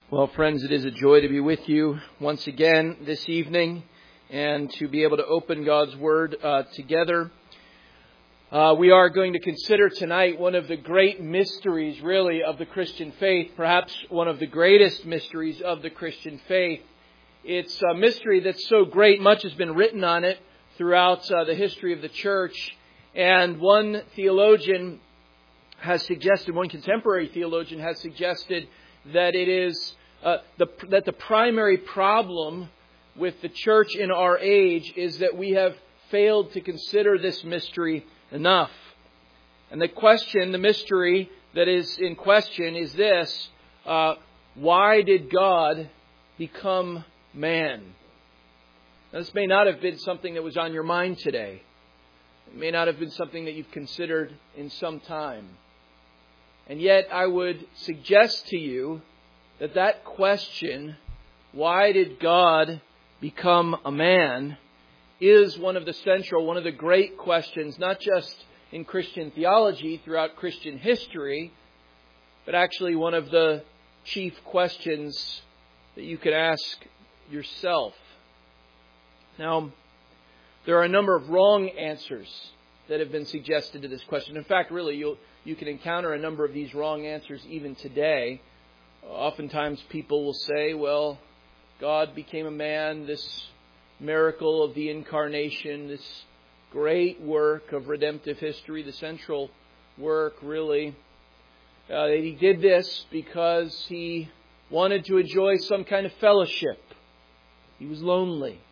Well, friends, it is a joy to be with you once again this evening and to be able to open God's Word together. We are going to consider tonight one of the great mysteries, really, of the Christian faith, perhaps one of the greatest mysteries of the Christian faith. It's a mystery that's so great, much has been written on it throughout the history of the church, and one theologian has suggested, one contemporary theologian has suggested that it is that the primary problem with the church in our age is that we have failed to consider this mystery enough. And the mystery that is in question is this: why did God become man? Now, this may not have been something that was on your mind today. It may not have been something that you've considered in some time. And yet I would suggest to you that question, why did God become a man, is one of the great questions, not just in Christian theology throughout Christian history, but actually one of the chief questions that you could ask yourself. Now, there are a number of wrong answers that have been suggested to this question. In fact, really, you can encounter a number of these wrong answers even today. Oftentimes people will say, well, God became a man, this miracle of the incarnation, this great work of redemptive history, the central work, really. That He did this because He wanted to enjoy some kind of fellowship. He was lonely.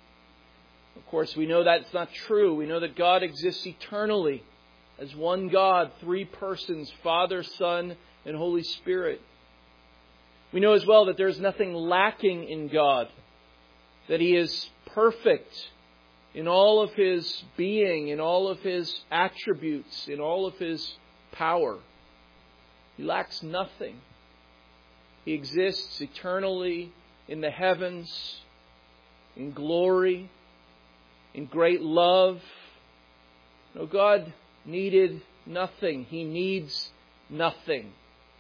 Of course, we know that's not true. We know that God exists eternally as one God, three persons, Father, Son, and Holy Spirit. We know as well that there is nothing lacking in God, that He is perfect in all of His being, in all of His attributes, in all of His power. He lacks nothing. He exists eternally in the heavens, in glory, in great love. No, God needed nothing. He needs nothing.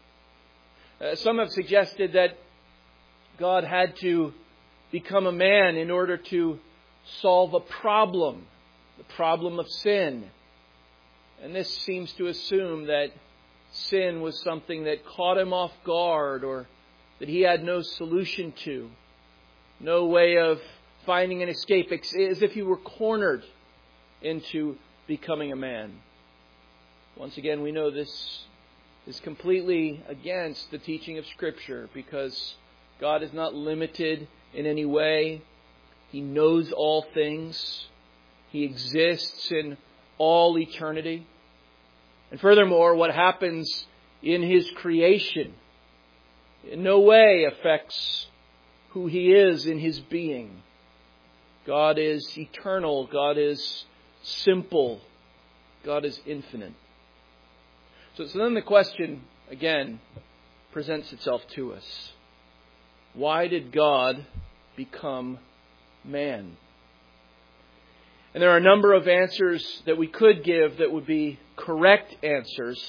Some have suggested that God had to become a man in order to solve a problem, the problem of sin. And this seems to assume that sin was something that caught Him off guard, or that He had no solution to, no way of finding an escape, as if He were cornered into becoming a man. Once again, we know this is completely against the teaching of Scripture, because God is not limited in any way. He knows all things. He exists in all eternity. And furthermore, what happens in His creation in no way affects who He is in His being. God is eternal. God is simple. God is infinite. So then the question, again, presents itself to us. Why did God become man? And there are a number of answers that we could give that would be correct answers.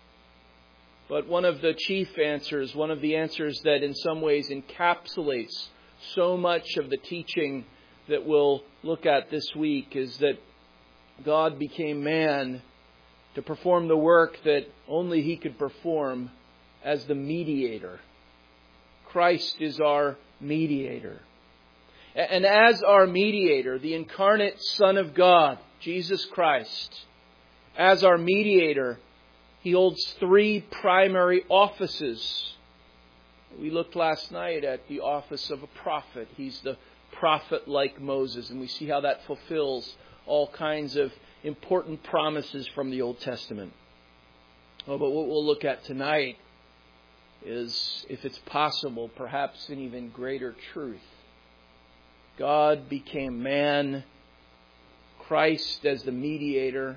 But one of the chief answers, one of the answers that in some ways encapsulates so much of the teaching that we'll look at this week, is that God became man to perform the work that only He could perform as the mediator. Christ is our mediator. And as our mediator, the incarnate Son of God, Jesus Christ, as our mediator, He holds three primary offices. We looked last night at the office of a prophet. He's the prophet like Moses, and we see how that fulfills all kinds of important promises from the Old Testament. But what we'll look at tonight is, if it's possible, perhaps an even greater truth. God became man. Christ, as the mediator,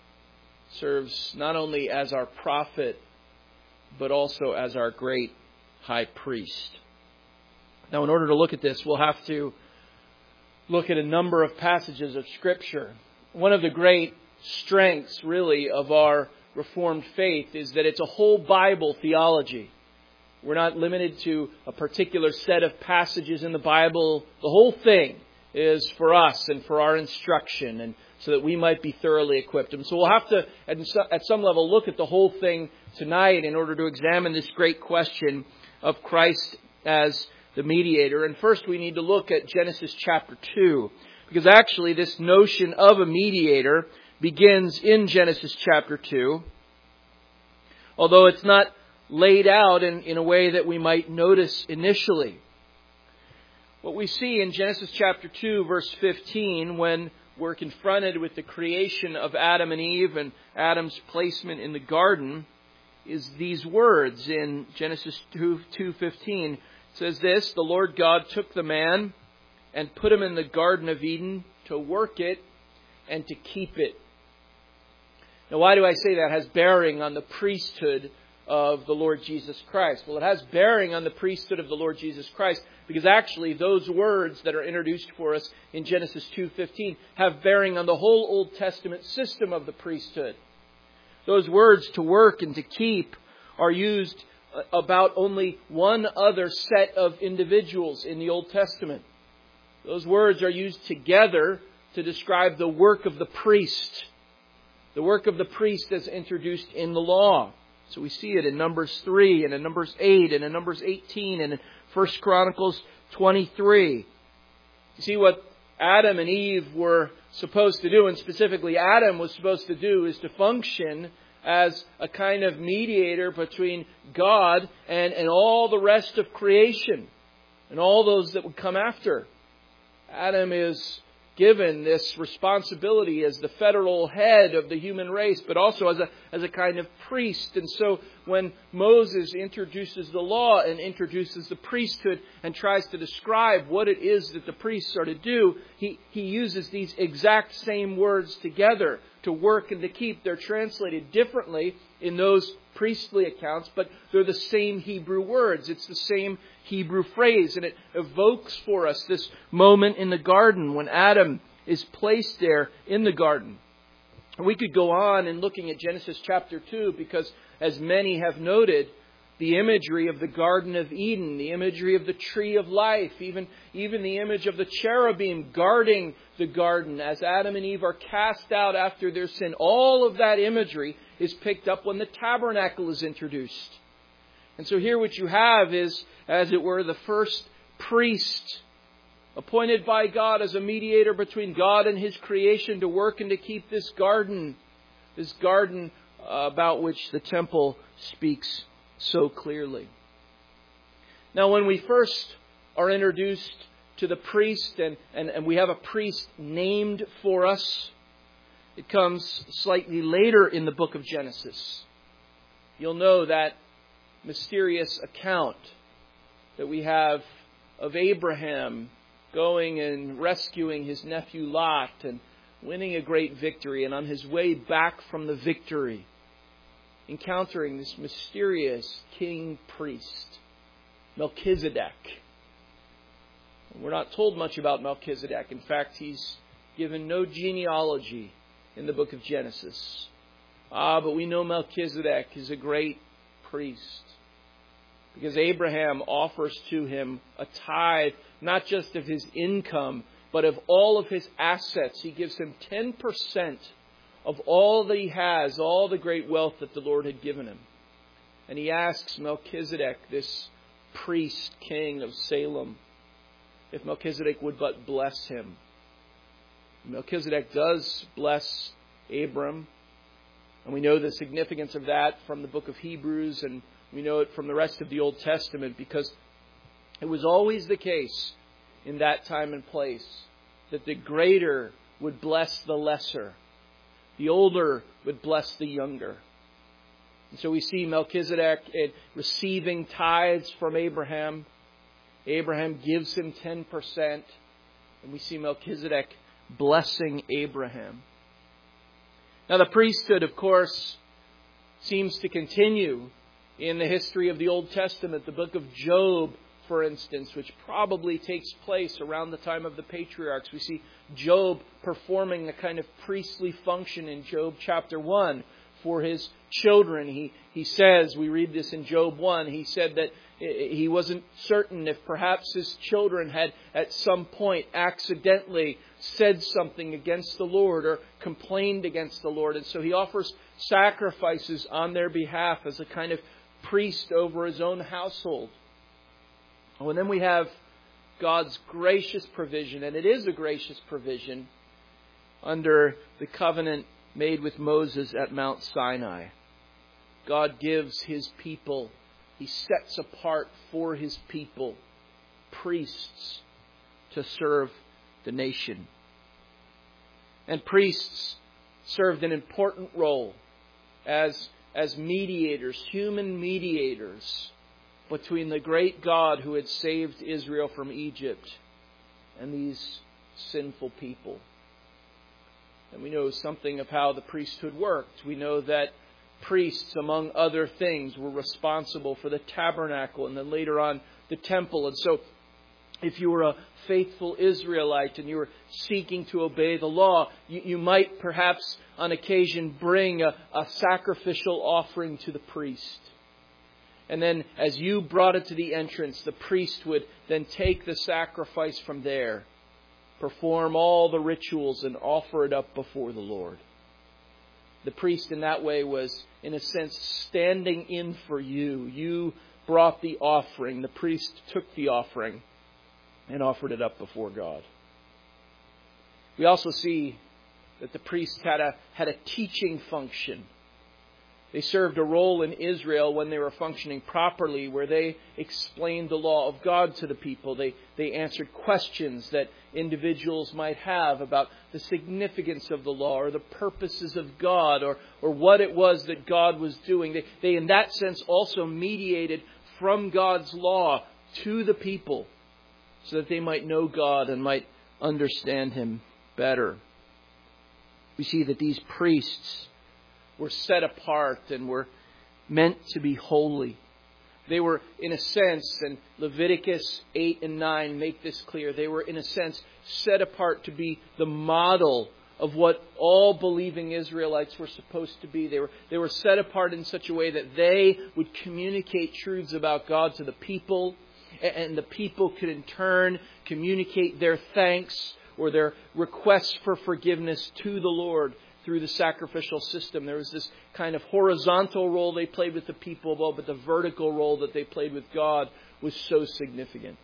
serves not only as our prophet, but also as our great high priest. Now, in order to look at this, we'll have to look at a number of passages of Scripture. One of the great strengths, really, of our Reformed faith is that it's a whole Bible theology. We're not limited to a particular set of passages in the Bible. The whole thing is for us and for our instruction, and so that we might be thoroughly equipped. And so we'll have to, at some level, look at the whole thing tonight in order to examine this great question of Christ as the mediator. And first we need to look at Genesis chapter 2, because actually this notion of a mediator begins in Genesis chapter 2, although it's not laid out in a way that we might notice initially. What we see in Genesis chapter 2, verse 15, when we're confronted with the creation of Adam and Eve and Adam's placement in the garden, is these words in Genesis 2:15. It says this, "The Lord God took the man and put him in the Garden of Eden to work it and to keep it." Now, why do I say that? It has bearing on the priesthood of the Lord Jesus Christ. Well, it has bearing on the priesthood of the Lord Jesus Christ because actually those words that are introduced for us in Genesis 2:15 have bearing on the whole Old Testament system of the priesthood. Those words, to work and to keep, are used about only one other set of individuals in the Old Testament. Those words are used together to describe the work of the priest. The work of the priest as introduced in the law. So we see it in Numbers 3 and in Numbers 8 and in Numbers 18 and in 1 Chronicles 23. You see what Adam and Eve were supposed to do, and specifically Adam was supposed to do, is to function as a kind of mediator between God and all the rest of creation and all those that would come after. Adam is given this responsibility as the federal head of the human race, but also as a kind of priest. And so when Moses introduces the law and introduces the priesthood and tries to describe what it is that the priests are to do, he uses these exact same words together, to work and to keep. They're translated differently in those priestly accounts, but they're the same Hebrew words. It's the same Hebrew phrase, and it evokes for us this moment in the garden when Adam is placed there in the garden. We could go on in looking at Genesis chapter 2 because, as many have noted, the imagery of the Garden of Eden, the imagery of the tree of life, even the image of the cherubim guarding the garden as Adam and Eve are cast out after their sin, all of that imagery is picked up when the tabernacle is introduced. And so here what you have is, as it were, the first priest appointed by God as a mediator between God and His creation to work and to keep this garden about which the temple speaks so clearly. Now, when we first are introduced to the priest and we have a priest named for us, it comes slightly later in the book of Genesis. You'll know that mysterious account that we have of Abraham going and rescuing his nephew Lot and winning a great victory, and on his way back from the victory, encountering this mysterious king priest, Melchizedek. We're not told much about Melchizedek. In fact, he's given no genealogy in the book of Genesis. But we know Melchizedek is a great priest, because Abraham offers to him a tithe, not just of his income, but of all of his assets. He gives him 10% of all that he has, all the great wealth that the Lord had given him. And he asks Melchizedek, this priest king of Salem, if Melchizedek would but bless him. Melchizedek does bless Abram. And we know the significance of that from the book of Hebrews, and we know it from the rest of the Old Testament, because it was always the case in that time and place that the greater would bless the lesser. The older would bless the younger. And so we see Melchizedek receiving tithes from Abraham. Abraham gives him 10%. And we see Melchizedek blessing Abraham. Now, the priesthood, of course, seems to continue in the history of the Old Testament. The book of Job, for instance, which probably takes place around the time of the patriarchs. We see Job performing a kind of priestly function in Job chapter 1 for his children. He says, we read this in Job 1, he said that he wasn't certain if perhaps his children had at some point accidentally said something against the Lord or complained against the Lord. And so he offers sacrifices on their behalf as a kind of priest over his own household. Oh, and then we have God's gracious provision, and it is a gracious provision under the covenant made with Moses at Mount Sinai. God gives his people, he sets apart for his people priests to serve the nation. And priests served an important role as mediators, human mediators, between the great God who had saved Israel from Egypt and these sinful people. And we know something of how the priesthood worked. We know that priests, among other things, were responsible for the tabernacle and then later on the temple. And so if you were a faithful Israelite and you were seeking to obey the law, you might perhaps on occasion bring a sacrificial offering to the priest. And then as you brought it to the entrance, the priest would then take the sacrifice from there, perform all the rituals and offer it up before the Lord. The priest in that way was, in a sense, standing in for you. You brought the offering. The priest took the offering and offered it up before God. We also see that the priest had a teaching function. They served a role in Israel when they were functioning properly, where they explained the law of God to the people. They answered questions that individuals might have about the significance of the law or the purposes of God or what it was that God was doing. They in that sense, also mediated from God's law to the people so that they might know God and might understand Him better. We see that these priests were set apart and were meant to be holy. They were, in a sense, and Leviticus 8 and 9 make this clear, they were, in a sense, set apart to be the model of what all believing Israelites were supposed to be. They were set apart in such a way that they would communicate truths about God to the people, and the people could in turn communicate their thanks or their requests for forgiveness to the Lord through the sacrificial system. There was this kind of horizontal role they played with the people, but the vertical role that they played with God was so significant.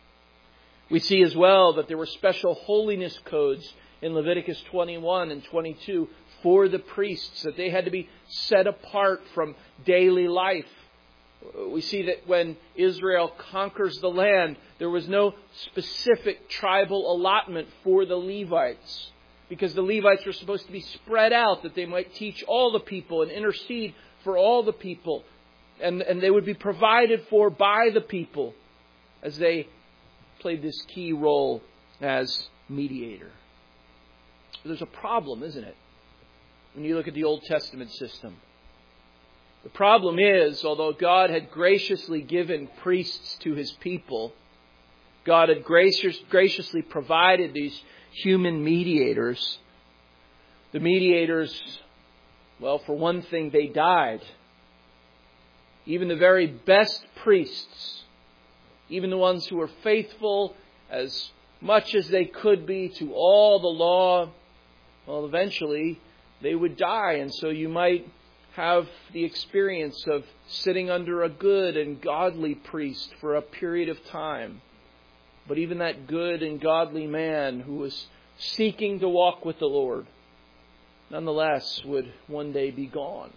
We see as well that there were special holiness codes in Leviticus 21 and 22 for the priests, that they had to be set apart from daily life. We see that when Israel conquers the land, there was no specific tribal allotment for the Levites, because the Levites were supposed to be spread out, that they might teach all the people and intercede for all the people. And they would be provided for by the people as they played this key role as mediator. There's a problem, isn't it, when you look at the Old Testament system? The problem is, although God had graciously given priests to His people, God had graciously provided these human mediators. The mediators, well, for one thing, they died. Even the very best priests, even the ones who were faithful as much as they could be to all the law, well, eventually they would die. And so you might have the experience of sitting under a good and godly priest for a period of time. But even that good and godly man who was seeking to walk with the Lord, nonetheless, would one day be gone.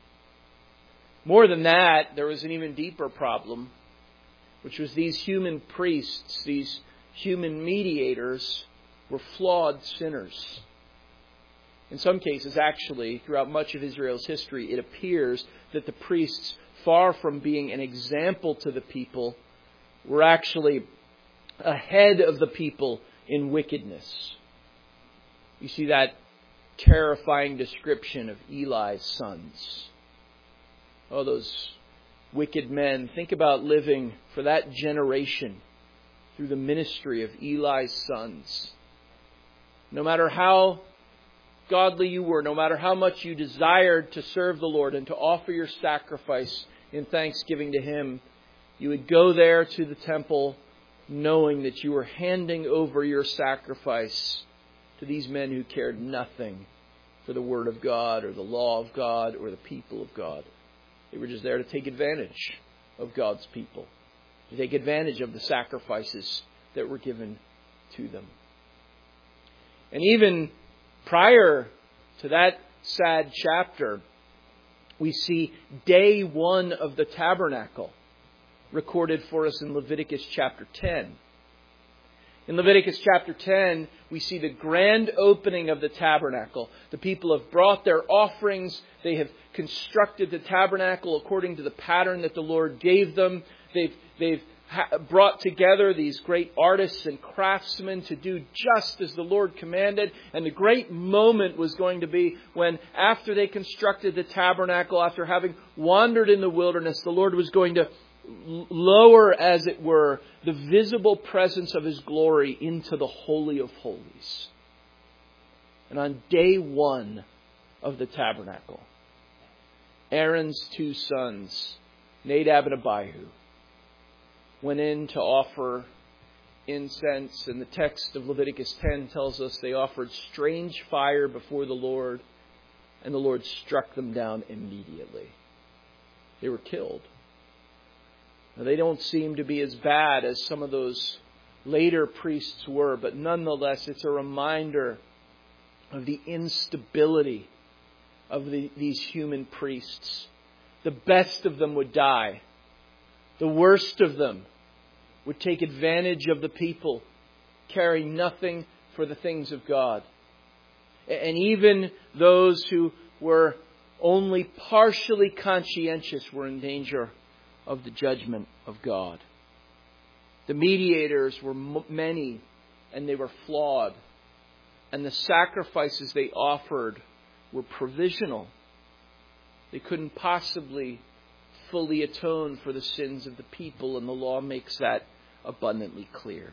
More than that, there was an even deeper problem, which was these human priests, these human mediators, were flawed sinners. In some cases, actually, throughout much of Israel's history, it appears that the priests, far from being an example to the people, were actually ahead of the people in wickedness. You see that terrifying description of Eli's sons. Oh, those wicked men. Think about living for that generation through the ministry of Eli's sons. No matter how godly you were, no matter how much you desired to serve the Lord and to offer your sacrifice in thanksgiving to Him, you would go there to the temple knowing that you were handing over your sacrifice to these men who cared nothing for the Word of God or the law of God or the people of God. They were just there to take advantage of God's people, to take advantage of the sacrifices that were given to them. And even prior to that sad chapter, we see day 1 of the tabernacle recorded for us in Leviticus chapter 10. In Leviticus chapter 10, we see the grand opening of the tabernacle. The people have brought their offerings. They have constructed the tabernacle according to the pattern that the Lord gave them. They've brought together these great artists and craftsmen to do just as the Lord commanded. And the great moment was going to be when, after they constructed the tabernacle, after having wandered in the wilderness, the Lord was going to lower, as it were, the visible presence of His glory into the Holy of Holies. And on day 1 of the tabernacle, Aaron's 2 sons, Nadab and Abihu, went in to offer incense. And the text of Leviticus 10 tells us they offered strange fire before the Lord, and the Lord struck them down immediately. They were killed. Now, they don't seem to be as bad as some of those later priests were, but nonetheless, it's a reminder of the instability of these human priests. The best of them would die. The worst of them would take advantage of the people, caring nothing for the things of God. And even those who were only partially conscientious were in danger of the judgment of God. The mediators were many, and they were flawed. And the sacrifices they offered were provisional. They couldn't possibly fully atone for the sins of the people, and the law makes that abundantly clear.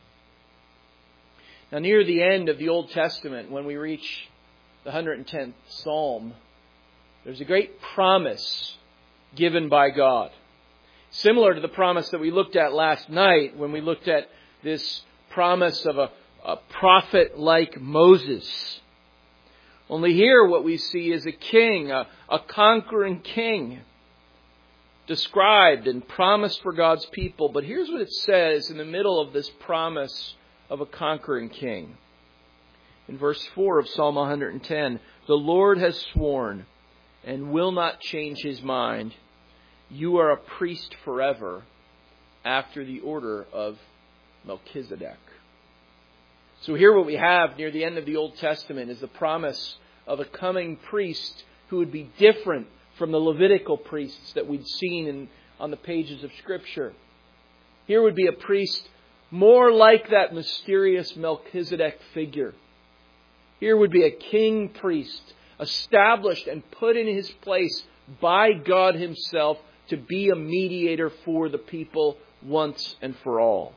Now, near the end of the Old Testament, when we reach the 110th Psalm, there's a great promise given by God. Similar to the promise that we looked at last night when we looked at this promise of a prophet like Moses. Only here what we see is a king, a conquering king, described and promised for God's people. But here's what it says in the middle of this promise of a conquering king. In verse 4 of Psalm 110, the Lord has sworn and will not change His mind. You are a priest forever after the order of Melchizedek. So here what we have near the end of the Old Testament is the promise of a coming priest who would be different from the Levitical priests that we'd seen on the pages of Scripture. Here would be a priest more like that mysterious Melchizedek figure. Here would be a king priest established and put in his place by God Himself to be a mediator for the people once and for all.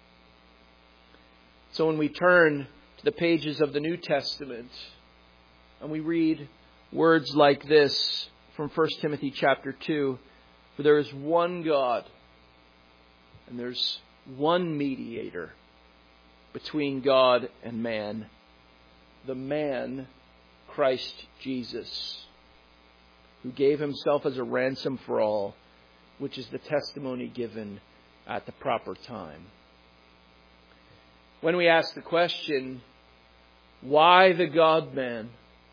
So when we turn to the pages of the New Testament and we read words like this from 1 Timothy chapter 2, for there is one God and there's one mediator between God and man, the man Christ Jesus, who gave Himself as a ransom for all, which is the testimony given at the proper time. When we ask the question, why the God-man?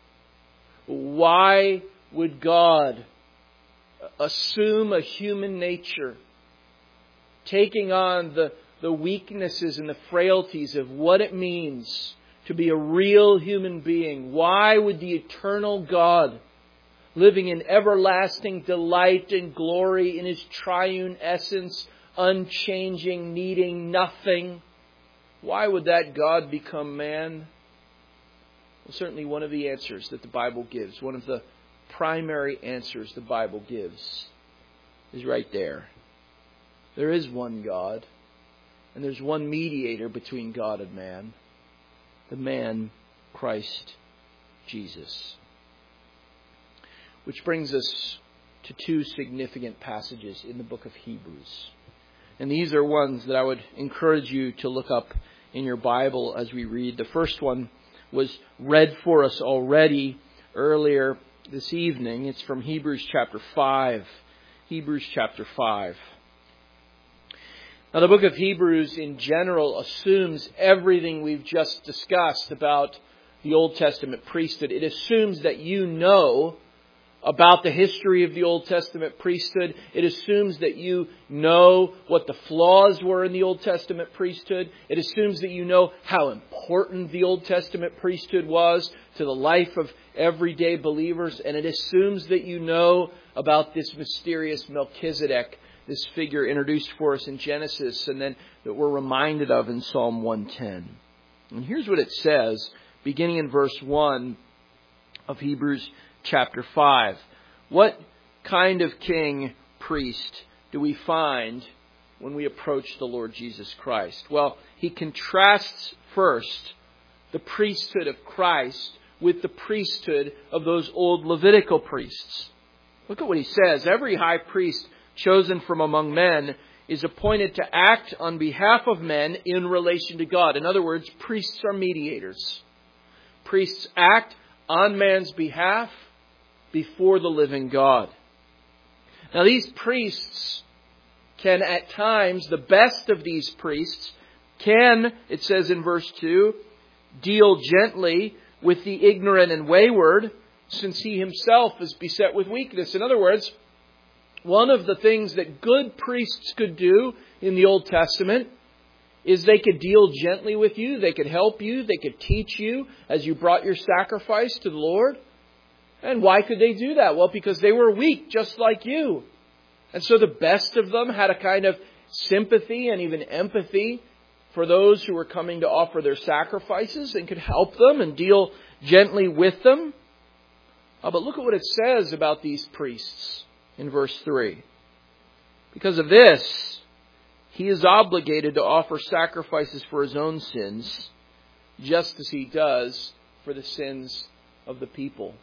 Why would God assume a human nature, taking on the weaknesses and the frailties of what it means to be a real human being? Why would the eternal God, living in everlasting delight and glory in His triune essence, unchanging, needing nothing, why would that God become man? Well, certainly one of the answers that the Bible gives, one of the primary answers the Bible gives, is right there. There is one God, and there's one mediator between God and man, the man Christ Jesus. Which brings us to two significant passages in the book of Hebrews. And these are ones that I would encourage you to look up in your Bible as we read. The first one was read for us already earlier this evening. It's from Hebrews chapter 5. Hebrews chapter 5. Now, the book of Hebrews in general assumes everything we've just discussed about the Old Testament priesthood. It assumes that you know about the history of the Old Testament priesthood. It assumes that you know what the flaws were in the Old Testament priesthood. It assumes that you know how important the Old Testament priesthood was to the life of everyday believers. And it assumes that you know about this mysterious Melchizedek, this figure introduced for us in Genesis, and then that we're reminded of in Psalm 110. And here's what it says, beginning in verse 1 of Hebrews chapter 5. What kind of king, priest, do we find when we approach the Lord Jesus Christ? Well, he contrasts first the priesthood of Christ with the priesthood of those old Levitical priests. Look at what he says. Every high priest chosen from among men is appointed to act on behalf of men in relation to God. In other words, priests are mediators. Priests act on man's behalf before the living God. Now, these priests can at times, the best of these priests can, it says in verse 2, deal gently with the ignorant and wayward, since he himself is beset with weakness. In other words, one of the things that good priests could do in the Old Testament is they could deal gently with you. They could help you. They could teach you as you brought your sacrifice to the Lord. And why could they do that? Well, because they were weak, just like you. And so the best of them had a kind of sympathy and even empathy for those who were coming to offer their sacrifices and could help them and deal gently with them. But look at what it says about these priests in verse 3. Because of this, he is obligated to offer sacrifices for his own sins, just as he does for the sins of the people.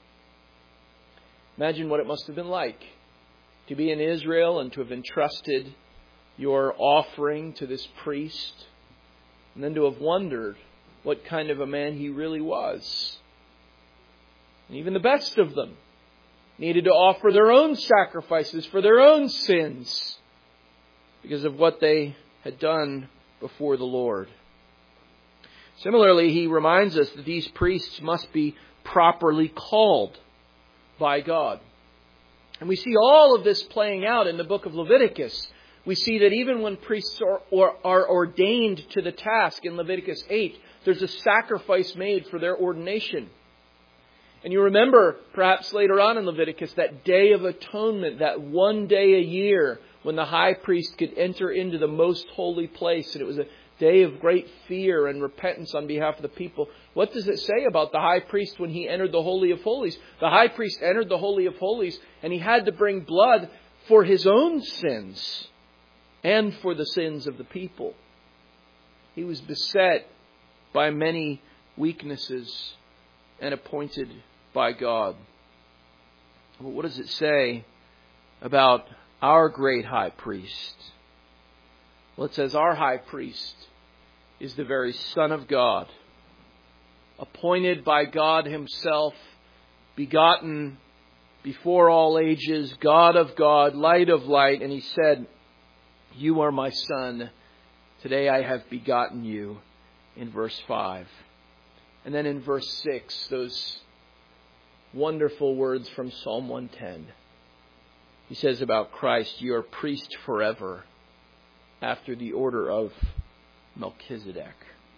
Imagine what it must have been like to be in Israel and to have entrusted your offering to this priest, and then to have wondered what kind of a man he really was. And even the best of them needed to offer their own sacrifices for their own sins because of what they had done before the Lord. Similarly, he reminds us that these priests must be properly called by God. And we see all of this playing out in the book of Leviticus. We see that even when priests are ordained to the task in Leviticus 8, there's a sacrifice made for their ordination. And you remember, perhaps later on in Leviticus, that Day of Atonement, that one day a year when the high priest could enter into the most holy place. And it was a day of great fear and repentance on behalf of the people. What does it say about the high priest when he entered the Holy of Holies? The high priest entered the Holy of Holies and he had to bring blood for his own sins and for the sins of the people. He was beset by many weaknesses and appointed by God. Well, what does it say about our great high priest? Well, it says our high priest is the very Son of God, appointed by God himself, begotten before all ages, God of God, light of light. And he said, "You are my Son. Today I have begotten you," in verse 5. And then in verse 6, those wonderful words from Psalm 110. He says about Christ, "You are priest forever, after the order of Melchizedek."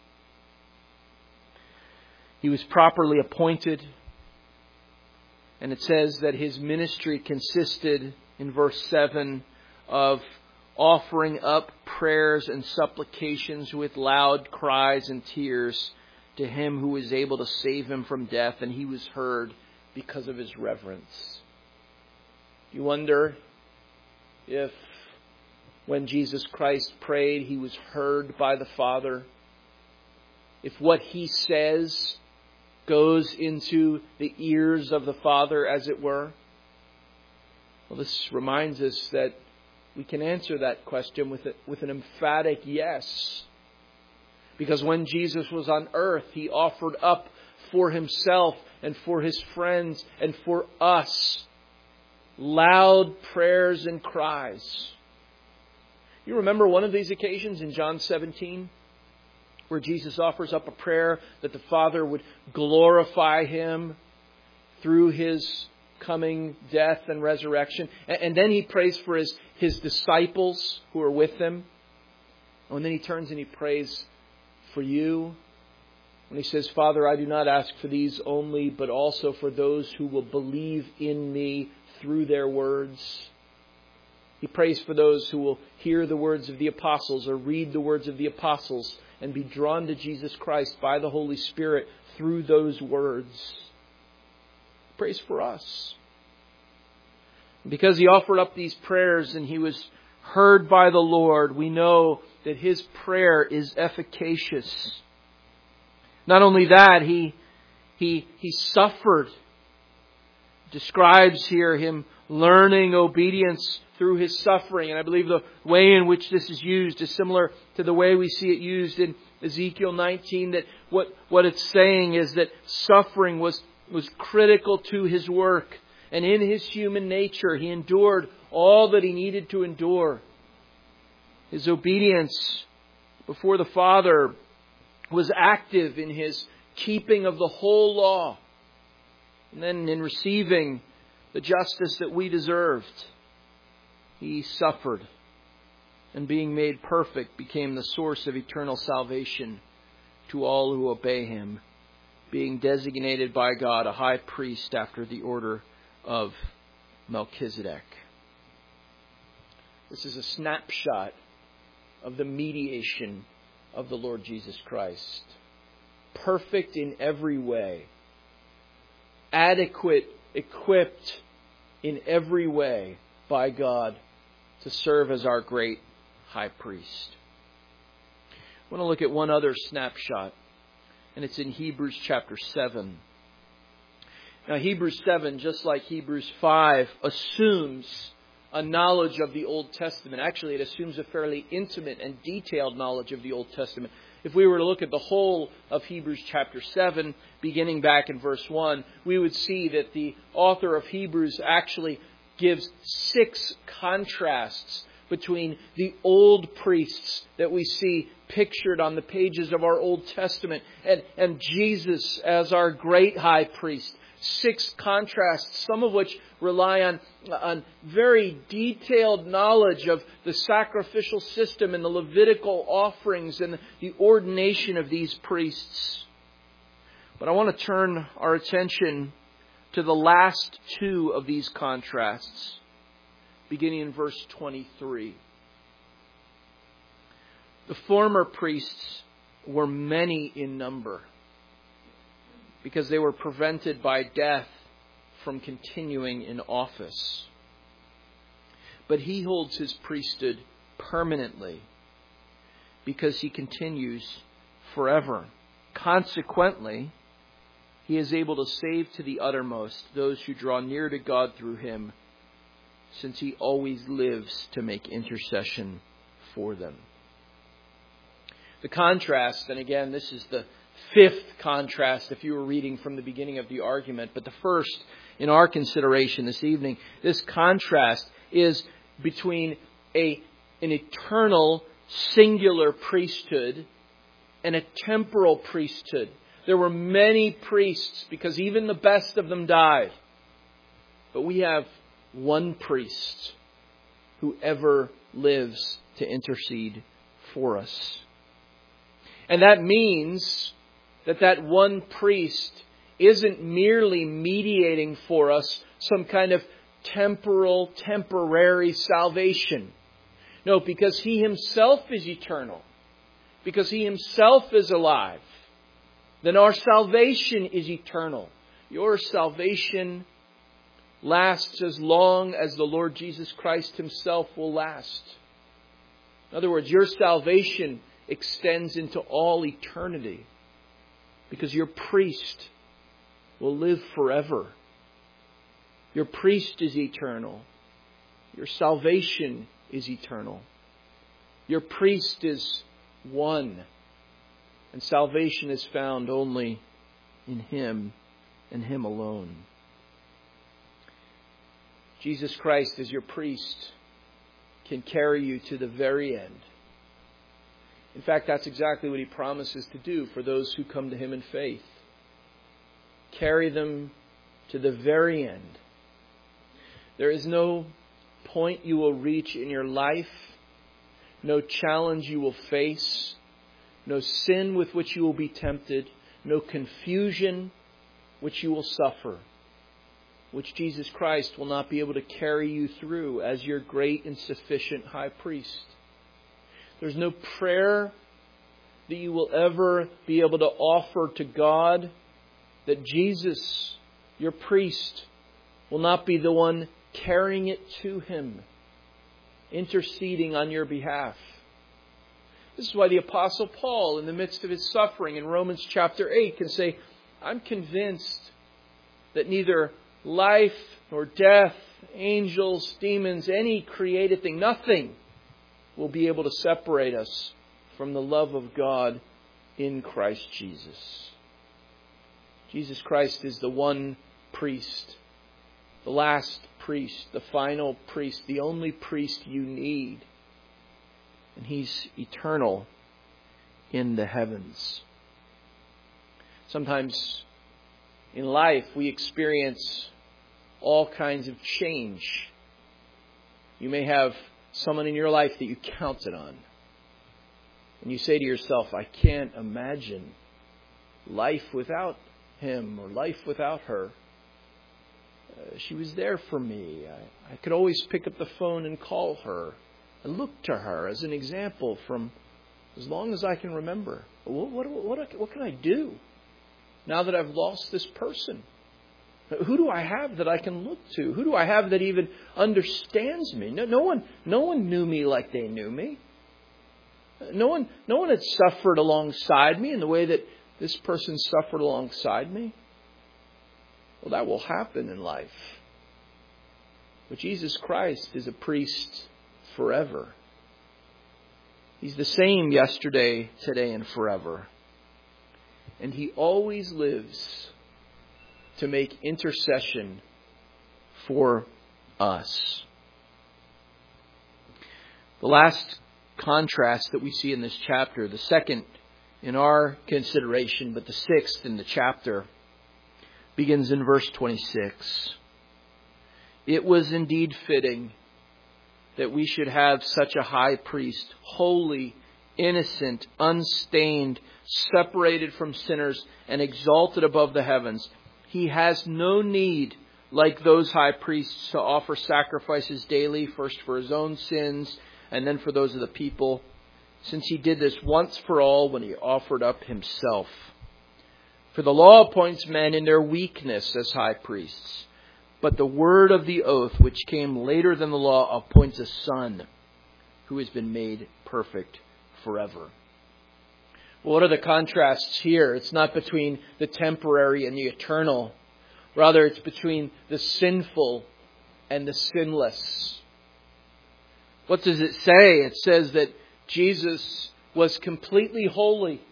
He was properly appointed. And it says that his ministry consisted, in verse 7, of offering up prayers and supplications with loud cries and tears to him who was able to save him from death, and he was heard because of his reverence. You wonder if when Jesus Christ prayed, he was heard by the Father. If what he says goes into the ears of the Father, as it were? Well, this reminds us that we can answer that question with an emphatic yes. Because when Jesus was on earth, He offered up for Himself and for His friends and for us loud prayers and cries. You remember one of these occasions in John 17? Where Jesus offers up a prayer that the Father would glorify Him through His coming death and resurrection. And then He prays for His disciples who are with Him. And then He turns and He prays for you. And He says, Father, I do not ask for these only, but also for those who will believe in Me through their words. He prays for those who will hear the words of the apostles or read the words of the apostles and be drawn to Jesus Christ by the Holy Spirit through those words. He prays for us. Because He offered up these prayers and He was heard by the Lord, we know that His prayer is efficacious. Not only that, He suffered. Describes here Him learning obedience through His suffering. And I believe the way in which this is used is similar to the way we see it used in Ezekiel 19. That what it's saying is that suffering was critical to His work. And in His human nature, He endured all that He needed to endure. His obedience before the Father was active in His keeping of the whole law. And then in receiving the justice that we deserved, He suffered. And being made perfect became the source of eternal salvation to all who obey Him, being designated by God a high priest after the order of Melchizedek. This is a snapshot of the mediation of the Lord Jesus Christ. Perfect in every way. Adequate, equipped in every way by God to serve as our great high priest. I want to look at one other snapshot, and it's in Hebrews chapter 7. Now, Hebrews 7, just like Hebrews 5, assumes a knowledge of the Old Testament. Actually, it assumes a fairly intimate and detailed knowledge of the Old Testament. If we were to look at the whole of Hebrews chapter 7, beginning back in verse 1, we would see that the author of Hebrews actually gives 6 contrasts between the old priests that we see pictured on the pages of our Old Testament and Jesus as our great high priest. 6 contrasts, some of which rely on very detailed knowledge of the sacrificial system and the Levitical offerings and the ordination of these priests. But I want to turn our attention to the last 2 of these contrasts, beginning in verse 23. The former priests were many in number, because they were prevented by death from continuing in office. But He holds His priesthood permanently, because He continues forever. Consequently, He is able to save to the uttermost those who draw near to God through Him, since He always lives to make intercession for them. The contrast, and again, this is the 5th contrast if you were reading from the beginning of the argument, but the first in our consideration this evening, this contrast is between an eternal singular priesthood and a temporal priesthood. There were many priests because even the best of them died. But we have one priest who ever lives to intercede for us. And that means that one priest isn't merely mediating for us some kind of temporary salvation. No, because He Himself is eternal, because He Himself is alive, then our salvation is eternal. Your salvation lasts as long as the Lord Jesus Christ Himself will last. In other words, your salvation extends into all eternity, because your priest will live forever. Your priest is eternal. Your salvation is eternal. Your priest is one. And salvation is found only in Him and Him alone. Jesus Christ as your priest can carry you to the very end. In fact, that's exactly what He promises to do for those who come to Him in faith. Carry them to the very end. There is no point you will reach in your life, no challenge you will face, no sin with which you will be tempted, no confusion which you will suffer, which Jesus Christ will not be able to carry you through as your great and sufficient high priest. There's no prayer that you will ever be able to offer to God that Jesus, your priest, will not be the one carrying it to Him, interceding on your behalf. This is why the Apostle Paul, in the midst of his suffering in Romans chapter 8, can say, I'm convinced that neither life nor death, angels, demons, any created thing, nothing will be able to separate us from the love of God in Christ Jesus. Jesus Christ is the one priest, the last priest, the final priest, the only priest you need. And He's eternal in the heavens. Sometimes in life we experience all kinds of change. You may have someone in your life that you counted on. And you say to yourself, I can't imagine life without him or life without her. She was there for me. I could always pick up the phone and call her and look to her as an example from as long as I can remember. What can I do now that I've lost this person? Who do I have that I can look to? Who do I have that even understands me? No one knew me like they knew me. No one had suffered alongside me in the way that this person suffered alongside me. Well, that will happen in life. But Jesus Christ is a priest forever. He's the same yesterday, today, and forever. And He always lives to make intercession for us. The last contrast that we see in this chapter, the second in our consideration, but the sixth in the chapter, begins in verse 26. It was indeed fitting that we should have such a high priest, holy, innocent, unstained, separated from sinners, and exalted above the heavens. He has no need, like those high priests, to offer sacrifices daily, first for His own sins and then for those of the people, since He did this once for all when He offered up Himself. For the law appoints men in their weakness as high priests, but the word of the oath, which came later than the law, appoints a Son who has been made perfect forever. Well, what are the contrasts here? It's not between the temporary and the eternal. Rather, it's between the sinful and the sinless. What does it say? It says that Jesus was completely holy.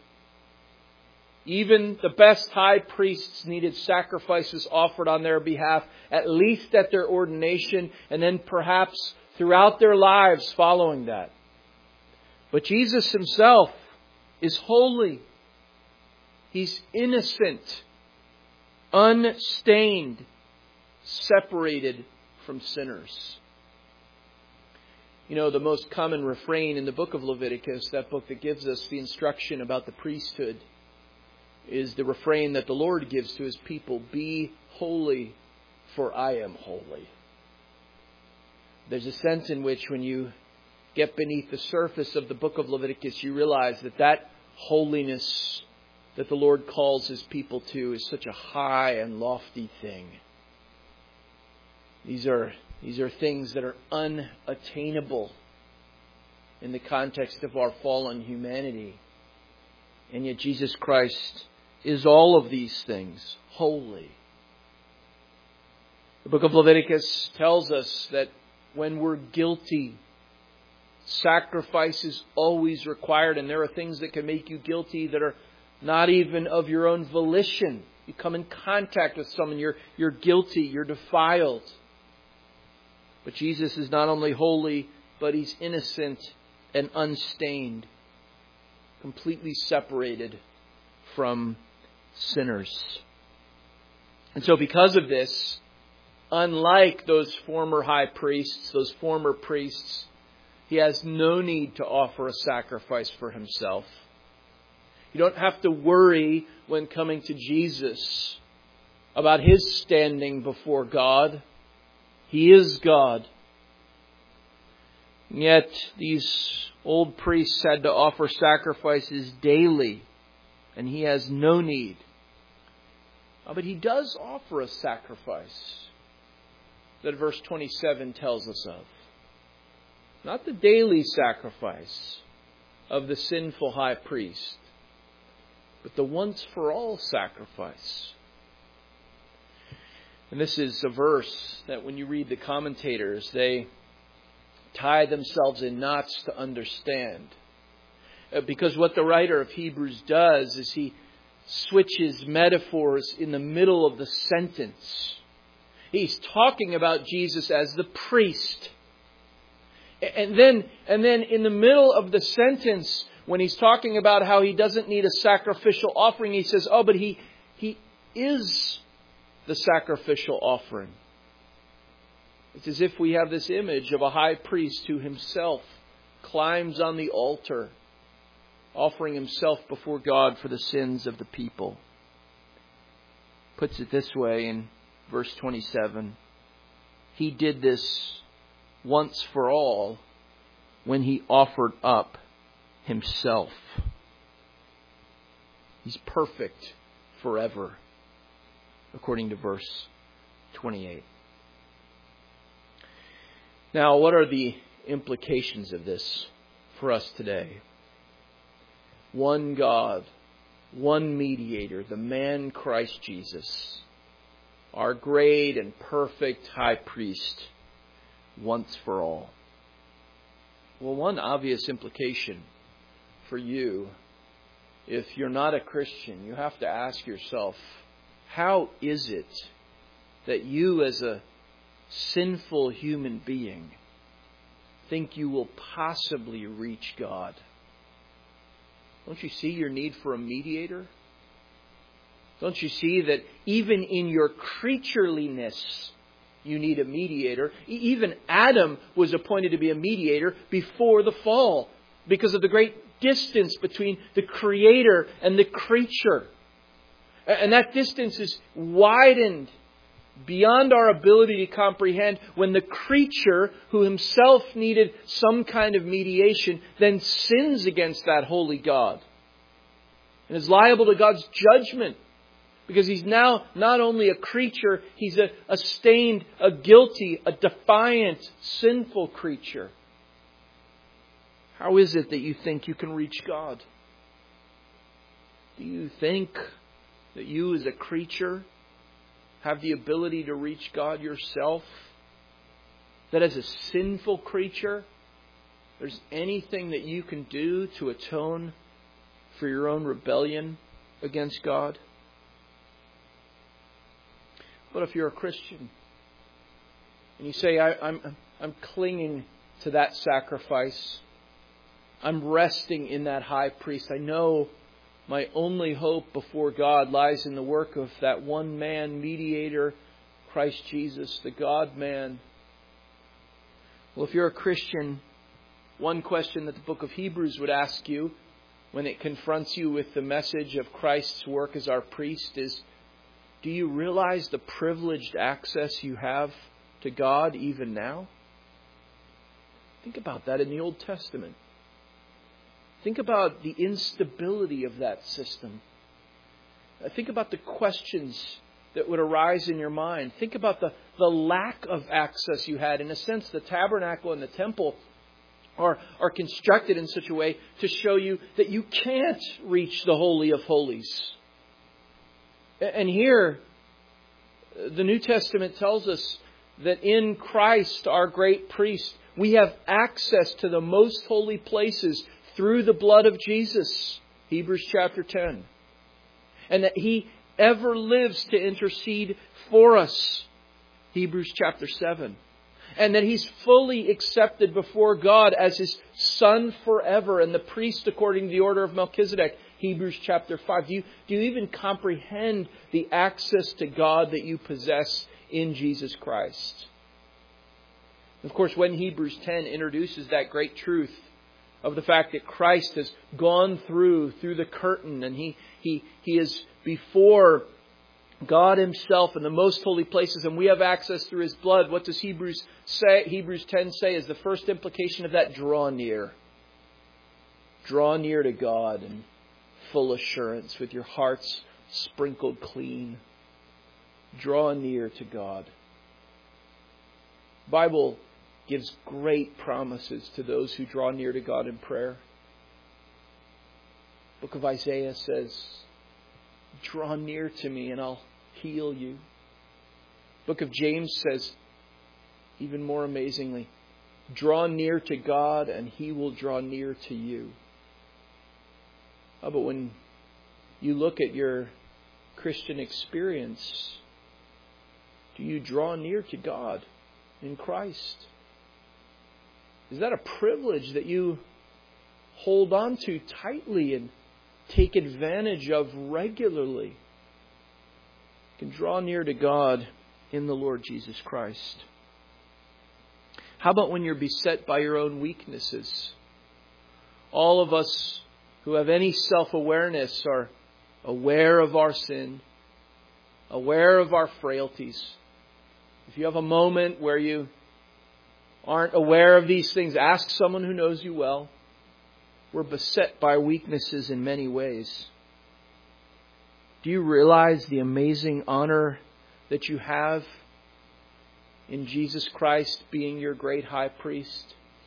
Even the best high priests needed sacrifices offered on their behalf, at least at their ordination, and then perhaps throughout their lives following that. But Jesus Himself is holy. He's innocent, unstained, separated from sinners. You know, the most common refrain in the book of Leviticus, that book that gives us the instruction about the priesthood, is the refrain that the Lord gives to His people: be holy, for I am holy. There's a sense in which when you get beneath the surface of the book of Leviticus, you realize that holiness that the Lord calls His people to is such a high and lofty thing. These are things that are unattainable in the context of our fallen humanity. And yet Jesus Christ is all of these things: holy, The book of Leviticus tells us that when we're guilty, sacrifice is always required, and there are things that can make you guilty that are not even of your own volition. You come in contact with someone, you're guilty, you're defiled. But Jesus is not only holy, but He's innocent and unstained, completely separated from sinners. And so because of this, unlike those former high priests, those former priests, He has no need to offer a sacrifice for Himself. You don't have to worry when coming to Jesus about His standing before God. He is God. And yet these old priests had to offer sacrifices daily, and He has no need. But He does offer a sacrifice that verse 27 tells us of. Not the daily sacrifice of the sinful high priest, but the once-for-all sacrifice. And this is a verse that when you read the commentators, they tie themselves in knots to understand. Because what the writer of Hebrews does is he switches metaphors in the middle of the sentence. He's talking about Jesus as the priest. And then in the middle of the sentence, when he's talking about how He doesn't need a sacrificial offering, he says, but he is the sacrificial offering. It's as if we have this image of a high priest who himself climbs on the altar, offering himself before God for the sins of the people. Puts it this way in verse 27. He did this once for all when He offered up Himself. He's perfect forever, according to verse 28. Now, what are the implications of this for us today? One God, one mediator, the man Christ Jesus, our great and perfect high priest, once for all. Well, one obvious implication for you, if you're not a Christian, you have to ask yourself, how is it that you as a sinful human being think you will possibly reach God? Don't you see your need for a mediator? Don't you see that even in your creatureliness, you need a mediator? Even Adam was appointed to be a mediator before the fall because of the great distance between the Creator and the creature. And that distance is widened beyond our ability to comprehend when the creature, who himself needed some kind of mediation, then sins against that holy God and is liable to God's judgment. Because he's now not only a creature, he's a stained, a guilty, a defiant, sinful creature. How is it that you think you can reach God? Do you think that you as a creature have the ability to reach God yourself? That as a sinful creature, there's anything that you can do to atone for your own rebellion against God? What if you're a Christian and you say, I'm clinging to that sacrifice. I'm resting in that high priest. I know my only hope before God lies in the work of that one man mediator, Christ Jesus, the God-man. Well, if you're a Christian, one question that the book of Hebrews would ask you when it confronts you with the message of Christ's work as our priest is, do you realize the privileged access you have to God even now? Think about that in the Old Testament. Think about the instability of that system. Think about the questions that would arise in your mind. Think about the lack of access you had. In a sense, the tabernacle and the temple are constructed in such a way to show you that you can't reach the Holy of Holies. And here, The New Testament tells us that in Christ, our great priest, we have access to the most holy places through the blood of Jesus. Hebrews chapter 10. And that He ever lives to intercede for us. Hebrews chapter 7. And that He's fully accepted before God as His Son forever and the priest according to the order of Melchizedek. Hebrews chapter 5. Do you even comprehend the access to God that you possess in Jesus Christ? Of course, when Hebrews 10 introduces that great truth of the fact that Christ has gone through the curtain and He is before God Himself in the most holy places and we have access through His blood, what does Hebrews 10 say is the first implication of that? Draw near. Draw near to God in full assurance with your hearts sprinkled clean. Draw near to God. The Bible gives great promises to those who draw near to God in prayer. The book of Isaiah says, draw near to me and I'll heal you. The book of James says, even more amazingly, draw near to God and He will draw near to you. Oh, but when you look at your Christian experience, do you draw near to God in Christ? Is that a privilege that you hold on to tightly and take advantage of regularly? You can draw near to God in the Lord Jesus Christ. How about when you're beset by your own weaknesses? All of us who have any self-awareness are aware of our sin, aware of our frailties. If you have a moment where you aren't aware of these things, ask someone who knows you well. We're beset by weaknesses in many ways. Do you realize the amazing honor that you have in Jesus Christ being your great high priest?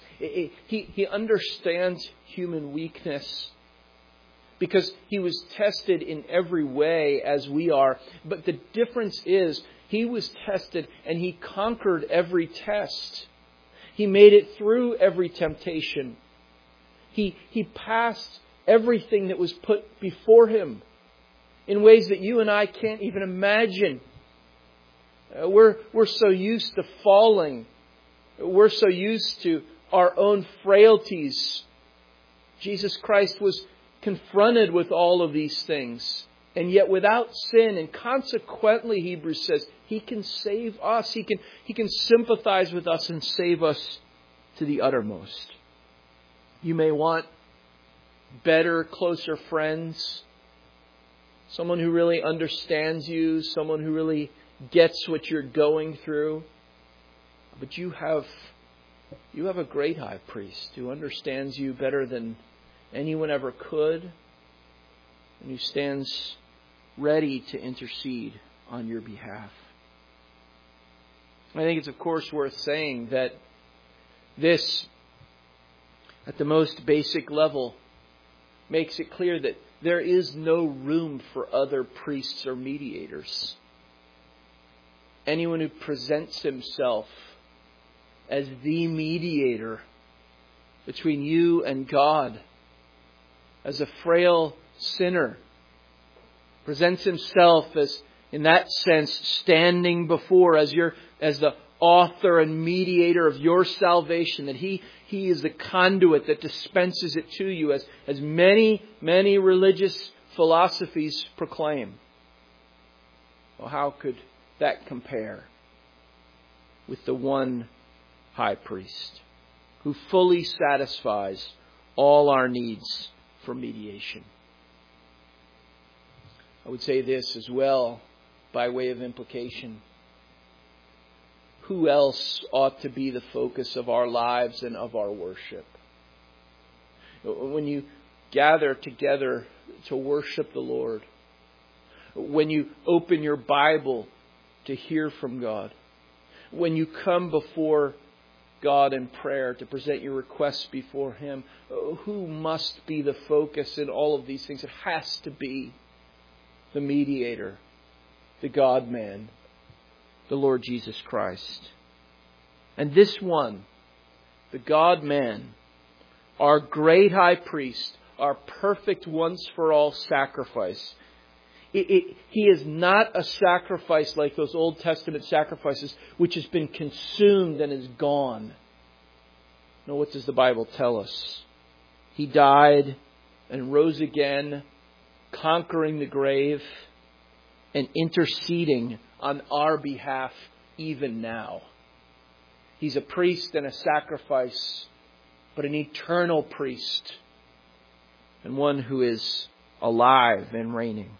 He understands human weakness because He was tested in every way as we are. But the difference is He was tested and He conquered every test. He made it through every temptation. He passed everything that was put before Him in ways that you and I can't even imagine. We're so used to falling. We're so used to our own frailties. Jesus Christ was confronted with all of these things. And yet without sin, and consequently, Hebrews says, He can save us. He can sympathize with us and save us to the uttermost. You may want better, closer friends. Someone who really understands you. Someone who really gets what you're going through. But you have a great high priest who understands you better than anyone ever could. And who stands ready to intercede on your behalf. I think it's of course worth saying that this, at the most basic level, makes it clear that there is no room for other priests or mediators. Anyone who presents himself as the mediator between you and God, as a frail sinner, presents himself as, in that sense, standing before as the author and mediator of your salvation, that He is the conduit that dispenses it to you, as many religious philosophies proclaim. Well, how could that compare with the one high priest who fully satisfies all our needs for mediation? I would say this as well, by way of implication. Who else ought to be the focus of our lives and of our worship? When you gather together to worship the Lord, when you open your Bible to hear from God, when you come before God in prayer to present your requests before Him, who must be the focus in all of these things? It has to be the mediator, the God-man, the Lord Jesus Christ. And this one, the God-man, our great high priest, our perfect once-for-all sacrifice. He is not a sacrifice like those Old Testament sacrifices, which has been consumed and is gone. No, what does the Bible tell us? He died and rose again, conquering the grave and interceding on our behalf even now. He's a priest and a sacrifice, but an eternal priest, and one who is alive and reigning.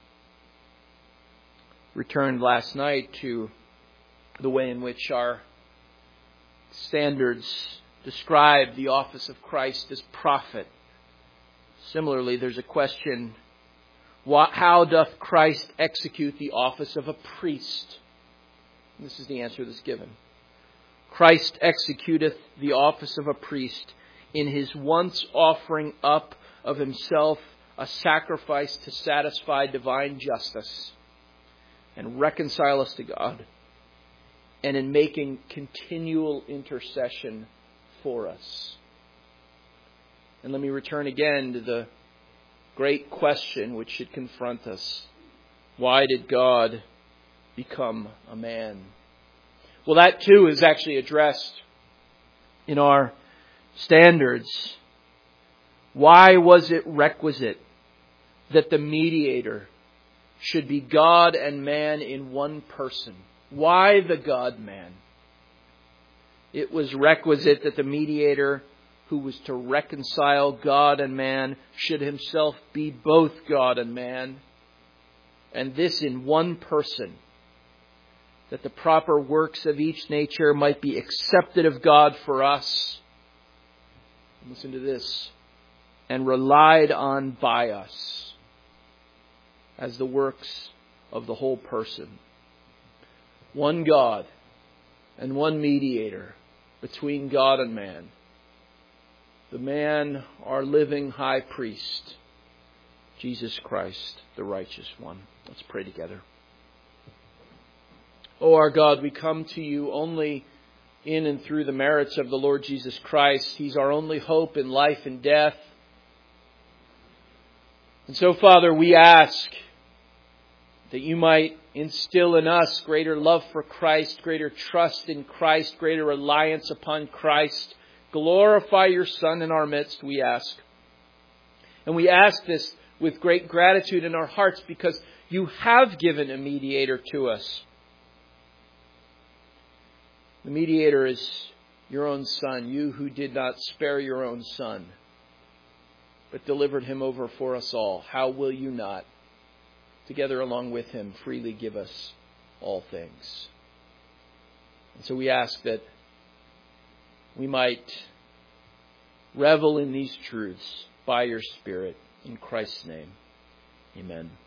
Returned last night to the way in which our standards describe the office of Christ as prophet. Similarly, there's a question, how doth Christ execute the office of a priest? And this is the answer that's given. Christ executeth the office of a priest in his once offering up of himself a sacrifice to satisfy divine justice and reconcile us to God, and in making continual intercession for us. And let me return again to the great question which should confront us. Why did God become a man? Well, that too is actually addressed in our standards. Why was it requisite that the mediator should be God and man in one person? Why the God-man? It was requisite that the mediator who was to reconcile God and man should himself be both God and man, and this in one person, that the proper works of each nature might be accepted of God for us. Listen to this. And relied on by us as the works of the whole person. One God and one mediator between God and man. The man, our living high priest, Jesus Christ, the righteous one. Let's pray together. O our God, we come to you only in and through the merits of the Lord Jesus Christ. He's our only hope in life and death. And so, Father, we ask that you might instill in us greater love for Christ, greater trust in Christ, greater reliance upon Christ. Glorify your Son in our midst, we ask. And we ask this with great gratitude in our hearts because you have given a mediator to us. The mediator is your own Son, you who did not spare your own Son, but delivered him over for us all. How will you not, together along with him, freely give us all things? And so we ask that we might revel in these truths by your Spirit. In Christ's name, amen.